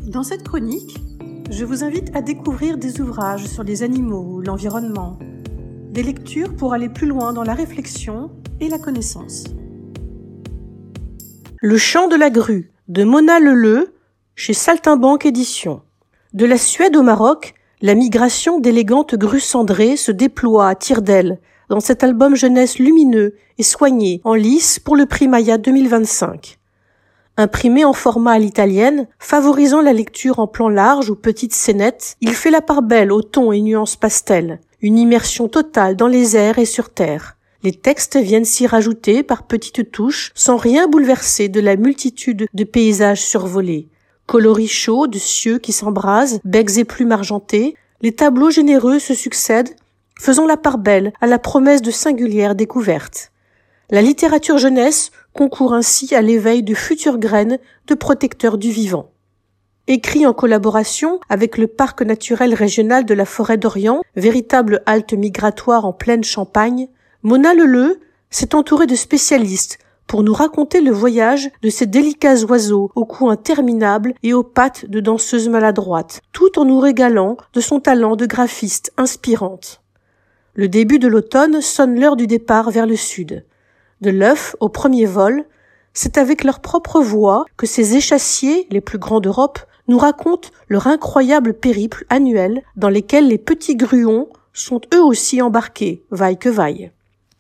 Dans cette chronique, je vous invite à découvrir des ouvrages sur les animaux, l'environnement, des lectures pour aller plus loin dans la réflexion et la connaissance. Le chant de la grue de Mona Leleu chez Saltimbanque Éditions. De la Suède au Maroc, la migration d'élégantes grues cendrées se déploie à tire d'aile dans cet album jeunesse lumineux et soigné en lice pour le prix Maya 2025. Imprimé en format à l'italienne, favorisant la lecture en plan large ou petites scénettes, il fait la part belle aux tons et nuances pastel, une immersion totale dans les airs et sur terre. Les textes viennent s'y rajouter par petites touches, sans rien bouleverser de la multitude de paysages survolés. Coloris chauds de cieux qui s'embrasent, becs et plumes argentées, les tableaux généreux se succèdent, faisant la part belle à la promesse de singulières découvertes. La littérature jeunesse concourt ainsi à l'éveil de futures graines de protecteurs du vivant. Écrit en collaboration avec le Parc naturel régional de la Forêt d'Orient, véritable halte migratoire en pleine Champagne, Mona Leleu s'est entourée de spécialistes pour nous raconter le voyage de ces délicats oiseaux au cou interminable et aux pattes de danseuses maladroites, tout en nous régalant de son talent de graphiste inspirante. Le début de l'automne sonne l'heure du départ vers le sud. De l'œuf au premier vol, c'est avec leur propre voix que ces échassiers, les plus grands d'Europe, nous racontent leur incroyable périple annuel dans lesquels les petits gruons sont eux aussi embarqués, vaille que vaille.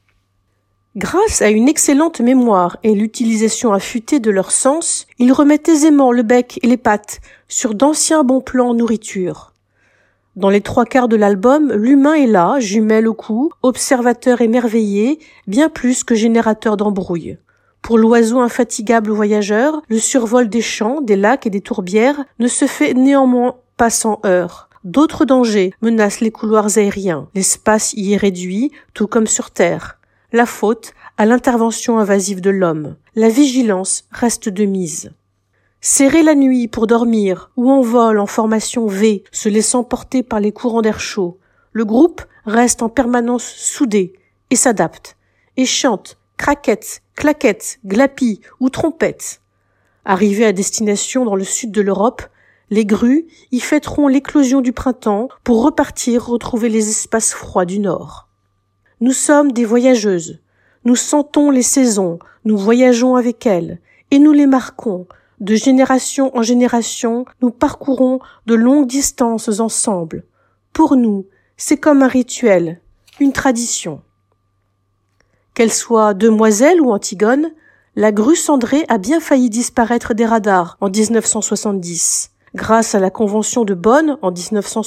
Grâce à une excellente mémoire et l'utilisation affûtée de leurs sens, ils remettent aisément le bec et les pattes sur d'anciens bons plans nourriture. Dans les 3/4 de l'album, l'humain est là, jumelle au cou, observateur émerveillé, bien plus que générateur d'embrouilles. Pour l'oiseau infatigable voyageur, le survol des champs, des lacs et des tourbières ne se fait néanmoins pas sans heurts. D'autres dangers menacent les couloirs aériens, l'espace y est réduit, tout comme sur Terre. La faute à l'intervention invasive de l'homme. La vigilance reste de mise. Serré la nuit pour dormir ou en vol en formation V, se laissant porter par les courants d'air chaud, le groupe reste en permanence soudé et s'adapte, et chante craquettes, claquettes, glapis ou trompettes. Arrivés à destination dans le sud de l'Europe, les grues y fêteront l'éclosion du printemps pour repartir retrouver les espaces froids du nord. Nous sommes des voyageuses, nous sentons les saisons, nous voyageons avec elles, et nous les marquons. De génération en génération, nous parcourons de longues distances ensemble. Pour nous, c'est comme un rituel, une tradition. Qu'elle soit demoiselle ou Antigone, la grue cendrée a bien failli disparaître des radars en 1970. Grâce à la Convention de Bonn en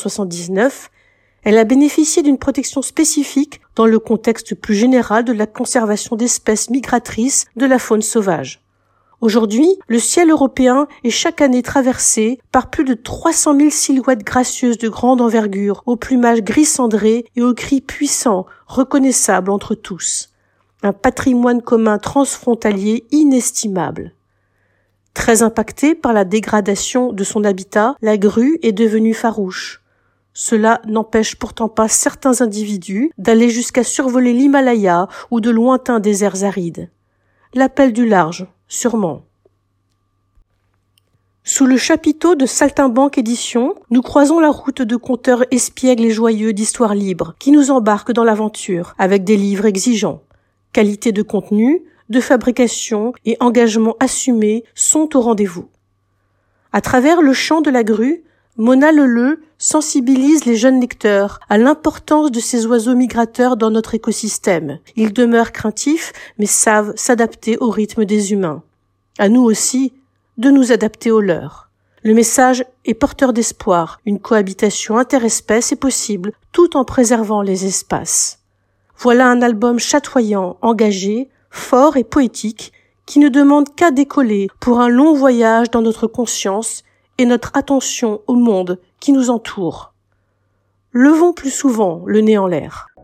1979, elle a bénéficié d'une protection spécifique dans le contexte plus général de la conservation d'espèces migratrices de la faune sauvage. Aujourd'hui, le ciel européen est chaque année traversé par plus de 300 000 silhouettes gracieuses de grande envergure, au plumage gris cendré et aux cris puissants, reconnaissables entre tous. Un patrimoine commun transfrontalier inestimable. Très impactée par la dégradation de son habitat, la grue est devenue farouche. Cela n'empêche pourtant pas certains individus d'aller jusqu'à survoler l'Himalaya ou de lointains déserts arides. L'appel du large, sûrement. Sous le chapiteau de Saltimbanque Éditions, nous croisons la route de conteurs espiègles et joyeux d'histoire libre qui nous embarquent dans l'aventure avec des livres exigeants. Qualité de contenu, de fabrication et engagement assumé sont au rendez-vous. À travers le chant de la grue, Mona Leleu sensibilise les jeunes lecteurs à l'importance de ces oiseaux migrateurs dans notre écosystème. Ils demeurent craintifs, mais savent s'adapter au rythme des humains. À nous aussi de nous adapter au leur. Le message est porteur d'espoir. Une cohabitation interespèce est possible, tout en préservant les espaces. Voilà un album chatoyant, engagé, fort et poétique, qui ne demande qu'à décoller pour un long voyage dans notre conscience et notre attention au monde qui nous entoure. Levons plus souvent le nez en l'air.